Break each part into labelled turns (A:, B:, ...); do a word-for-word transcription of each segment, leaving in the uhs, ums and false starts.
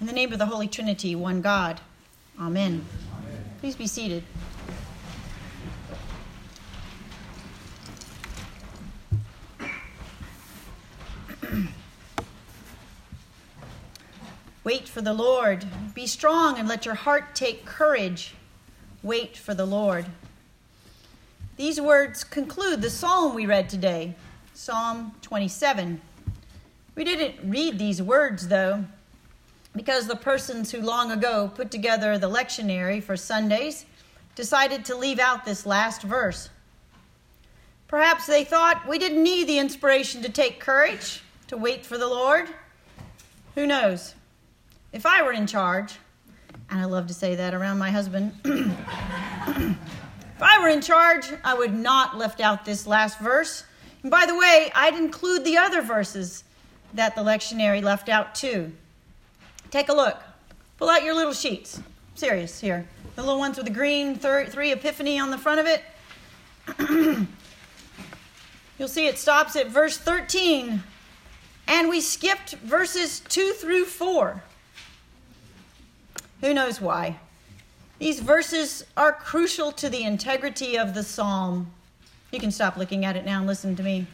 A: In the name of the Holy Trinity, one God. Amen. Amen. Please be seated. Wait for the Lord. Be strong and let your heart take courage. Wait for the Lord. These words conclude the psalm we read today, Psalm twenty-seven. We didn't read these words, though, because the persons who long ago put together the lectionary for Sundays decided to leave out this last verse. Perhaps they thought we didn't need the inspiration to take courage, to wait for the Lord. Who knows? If I were in charge, and I love to say that around my husband, if I were in charge, I would not left out this last verse. And by the way, I'd include the other verses that the lectionary left out too. Take a look. Pull out your little sheets. I'm serious here. The little ones with the green thir- three epiphany on the front of it. You'll see it stops at verse thirteen. And we skipped verses two through four. Who knows why? These verses are crucial to the integrity of the psalm. You can stop looking at it now and listen to me.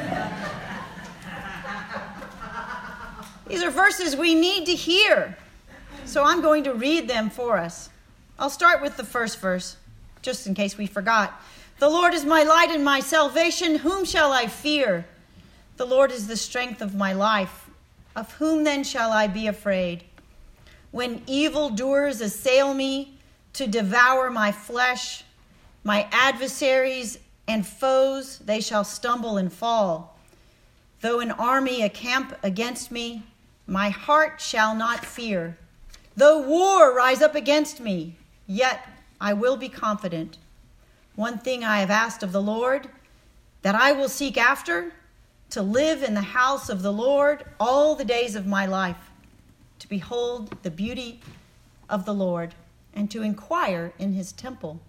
A: These are verses we need to hear. So I'm going to read them for us. I'll start with the first verse, just in case we forgot. The Lord is my light and my salvation. Whom shall I fear? The Lord is the strength of my life. Of whom then shall I be afraid? When evildoers assail me to devour my flesh, my adversaries and foes, they shall stumble and fall. Though an army encamp against me, my heart shall not fear. Though war rise up against me, yet I will be confident. One thing I have asked of the Lord, that I will seek after, to live in the house of the Lord all the days of my life, to behold the beauty of the Lord, and to inquire in his temple.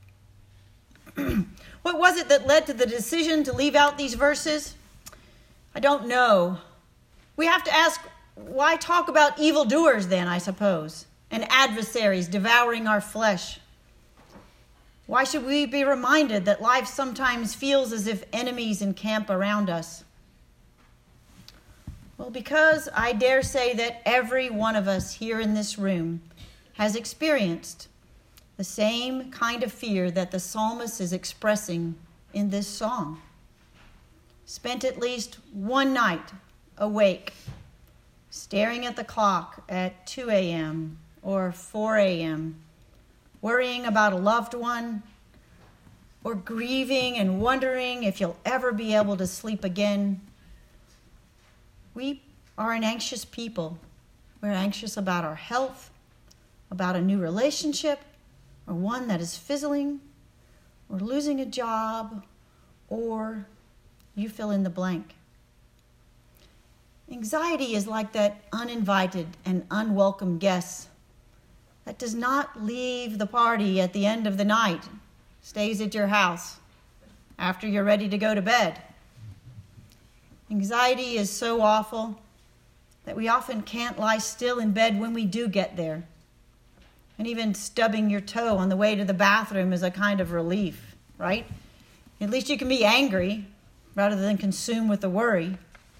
A: What was it that led to the decision to leave out these verses? I don't know. We have to ask, why talk about evildoers then, I suppose, and adversaries devouring our flesh? Why should we be reminded that life sometimes feels as if enemies encamp around us? Well, because I dare say that every one of us here in this room has experienced the same kind of fear that the psalmist is expressing in this song. Spent at least one night awake, staring at the clock at two a.m. or four a.m., worrying about a loved one, or grieving and wondering if you'll ever be able to sleep again. We are an anxious people. We're anxious about our health, about a new relationship, or one that is fizzling, or losing a job, or you fill in the blank. Anxiety is like that uninvited and unwelcome guest that does not leave the party at the end of the night, stays at your house after you're ready to go to bed. Anxiety is so awful that we often can't lie still in bed when we do get there. And even stubbing your toe on the way to the bathroom is a kind of relief, right? At least you can be angry rather than consumed with the worry.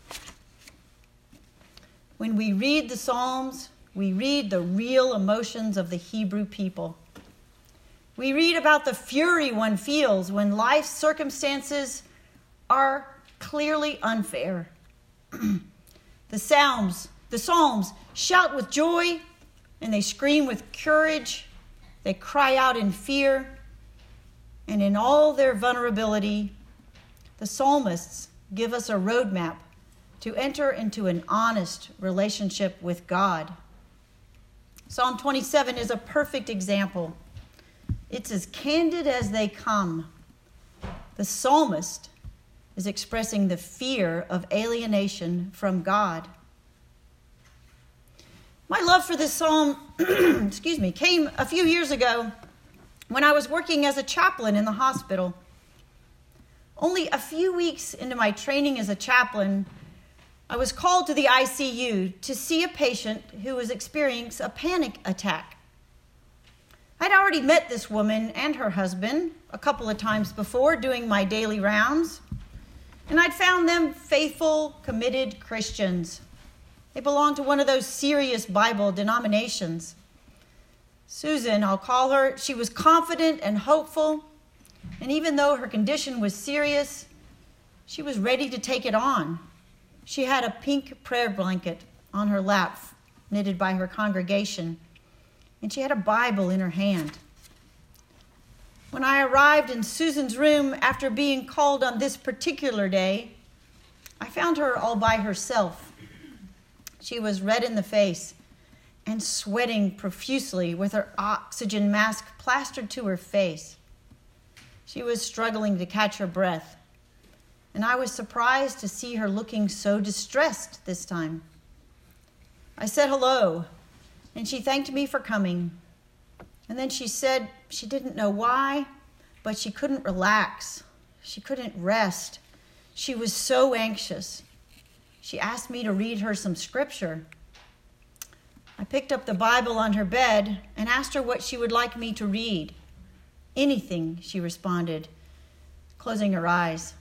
A: When we read the Psalms, we read the real emotions of the Hebrew people. We read about the fury one feels when life's circumstances are clearly unfair. The Psalms, the Psalms shout with joy and they scream with courage. They cry out in fear. And in all their vulnerability, the psalmists give us a roadmap to enter into an honest relationship with God. Psalm twenty-seven is a perfect example. It's as candid as they come. The psalmist is expressing the fear of alienation from God. My love for this psalm, excuse me, came a few years ago when I was working as a chaplain in the hospital. Only a few weeks into my training as a chaplain, I was called to the I C U to see a patient who was experiencing a panic attack. I'd already met this woman and her husband a couple of times before doing my daily rounds, and I'd found them faithful, committed Christians. They belonged to one of those serious Bible denominations. Susan, I'll call her, she was confident and hopeful, and even though her condition was serious, she was ready to take it on. She had a pink prayer blanket on her lap, knitted by her congregation, and she had a Bible in her hand. When I arrived in Susan's room after being called on this particular day, I found her all by herself. She was red in the face and sweating profusely with her oxygen mask plastered to her face. She was struggling to catch her breath, and I was surprised to see her looking so distressed this time. I said hello, and she thanked me for coming. And then she said she didn't know why, but she couldn't relax. She couldn't rest. She was so anxious. She asked me to read her some scripture. I picked up the Bible on her bed and asked her what she would like me to read. Anything, she responded, closing her eyes.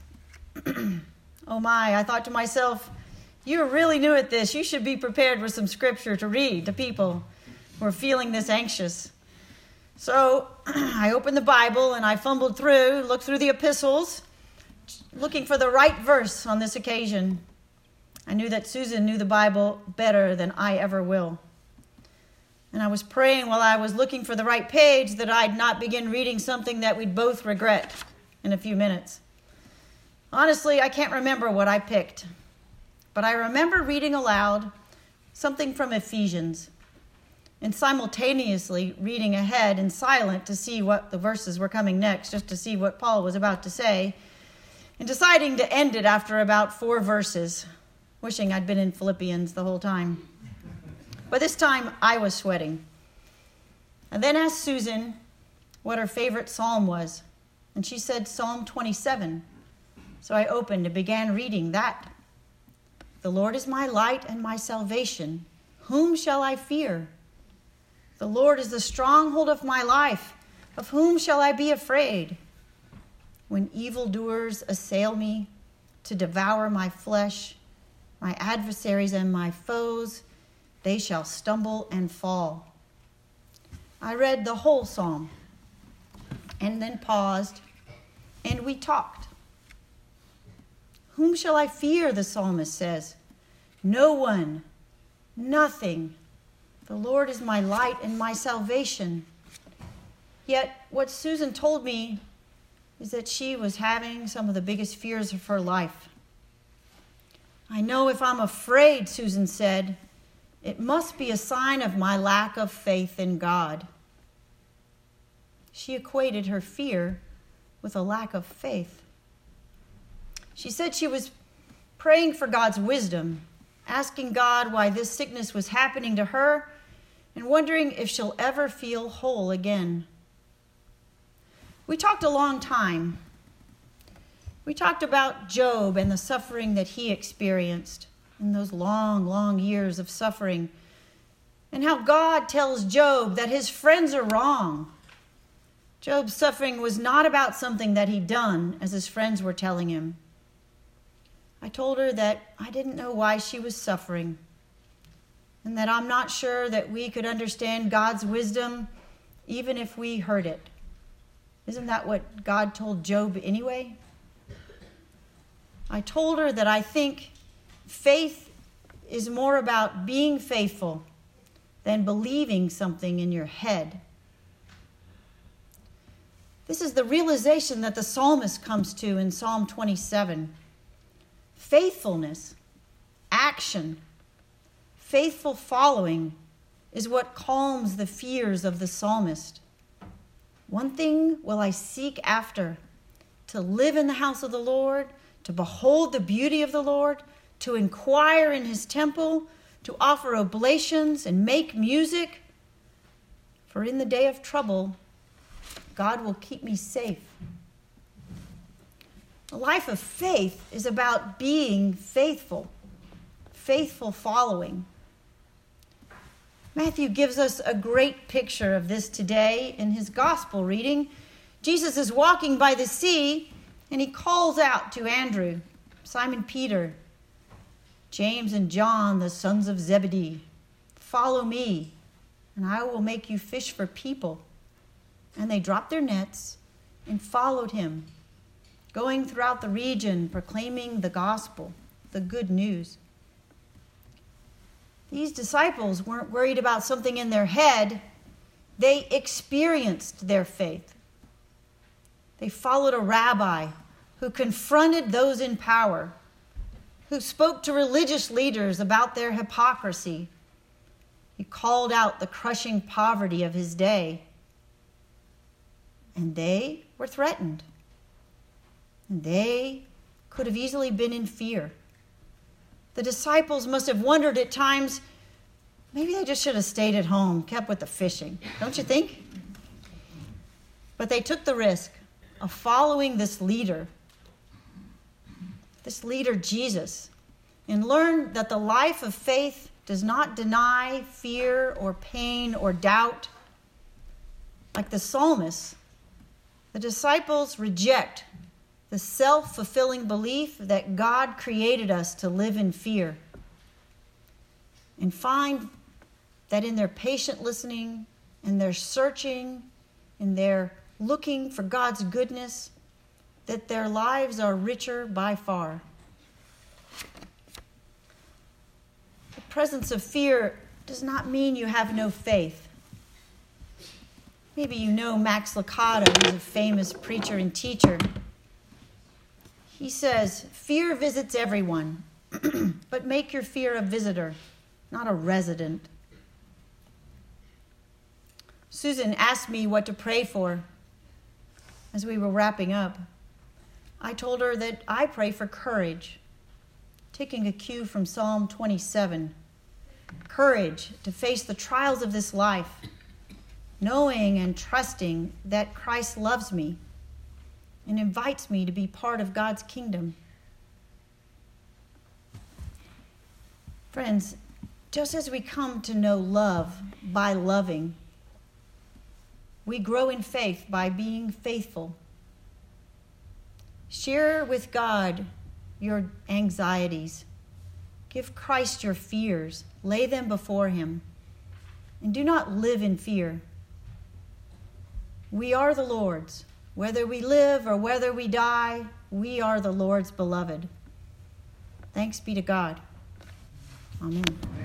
A: Oh my, I thought to myself, you're really new at this. You should be prepared with some scripture to read to people who are feeling this anxious. So I opened the Bible and I fumbled through, looked through the epistles, looking for the right verse on this occasion. I knew that Susan knew the Bible better than I ever will. And I was praying while I was looking for the right page that I'd not begin reading something that we'd both regret in a few minutes. Honestly, I can't remember what I picked, but I remember reading aloud something from Ephesians and simultaneously reading ahead in silent to see what the verses were coming next, just to see what Paul was about to say, and deciding to end it after about four verses, wishing I'd been in Philippians the whole time. But this time I was sweating. I then asked Susan what her favorite psalm was, and she said Psalm twenty-seven. So I opened and began reading that. The Lord is my light and my salvation. Whom shall I fear? The Lord is the stronghold of my life. Of whom shall I be afraid? When evildoers assail me to devour my flesh, my adversaries and my foes, they shall stumble and fall. I read the whole psalm and then paused, and we talked. Whom shall I fear, the psalmist says. No one, nothing. The Lord is my light and my salvation. Yet what Susan told me is that she was having some of the biggest fears of her life. I know if I'm afraid, Susan said, it must be a sign of my lack of faith in God. She equated her fear with a lack of faith. She said she was praying for God's wisdom, asking God why this sickness was happening to her, and wondering if she'll ever feel whole again. We talked a long time. We talked about Job and the suffering that he experienced in those long, long years of suffering, and how God tells Job that his friends are wrong. Job's suffering was not about something that he'd done, as his friends were telling him. I told her that I didn't know why she was suffering, and that I'm not sure that we could understand God's wisdom even if we heard it. Isn't that what God told Job anyway? I told her that I think faith is more about being faithful than believing something in your head. This is the realization that the psalmist comes to in Psalm twenty-seven. Faithfulness, action, faithful following is what calms the fears of the psalmist. One thing will I seek after, to live in the house of the Lord, to behold the beauty of the Lord, to inquire in his temple, to offer oblations and make music. For in the day of trouble, God will keep me safe. A life of faith is about being faithful. faithful following. Matthew gives us a great picture of this today in his gospel reading. Jesus is walking by the sea, and he calls out to Andrew, Simon Peter, James and John, the sons of Zebedee, "Follow me, and I will make you fish for people." And they dropped their nets and followed him, going throughout the region, proclaiming the gospel, the good news. These disciples weren't worried about something in their head. They experienced their faith. They followed a rabbi who confronted those in power, who spoke to religious leaders about their hypocrisy. He called out the crushing poverty of his day. And they were threatened. And they could have easily been in fear. The disciples must have wondered at times, maybe they just should have stayed at home, kept with the fishing. Don't you think? But they took the risk of following this leader, this leader Jesus, and learned that the life of faith does not deny fear or pain or doubt. Like the psalmist, the disciples reject the self-fulfilling belief that God created us to live in fear, and find that in their patient listening, in their searching, in their looking for God's goodness, that their lives are richer by far. The presence of fear does not mean you have no faith. Maybe you know Max Lucado, who's a famous preacher and teacher. He says, "Fear visits everyone, but make your fear a visitor, not a resident." Susan asked me what to pray for as we were wrapping up. I told her that I pray for courage, taking a cue from Psalm twenty-seven. Courage to face the trials of this life, knowing and trusting that Christ loves me and invites me to be part of God's kingdom. Friends, just as we come to know love by loving, we grow in faith by being faithful. Share with God your anxieties. Give Christ your fears. Lay them before him. And do not live in fear. We are the Lord's. Whether we live or whether we die, we are the Lord's beloved. Thanks be to God. Amen.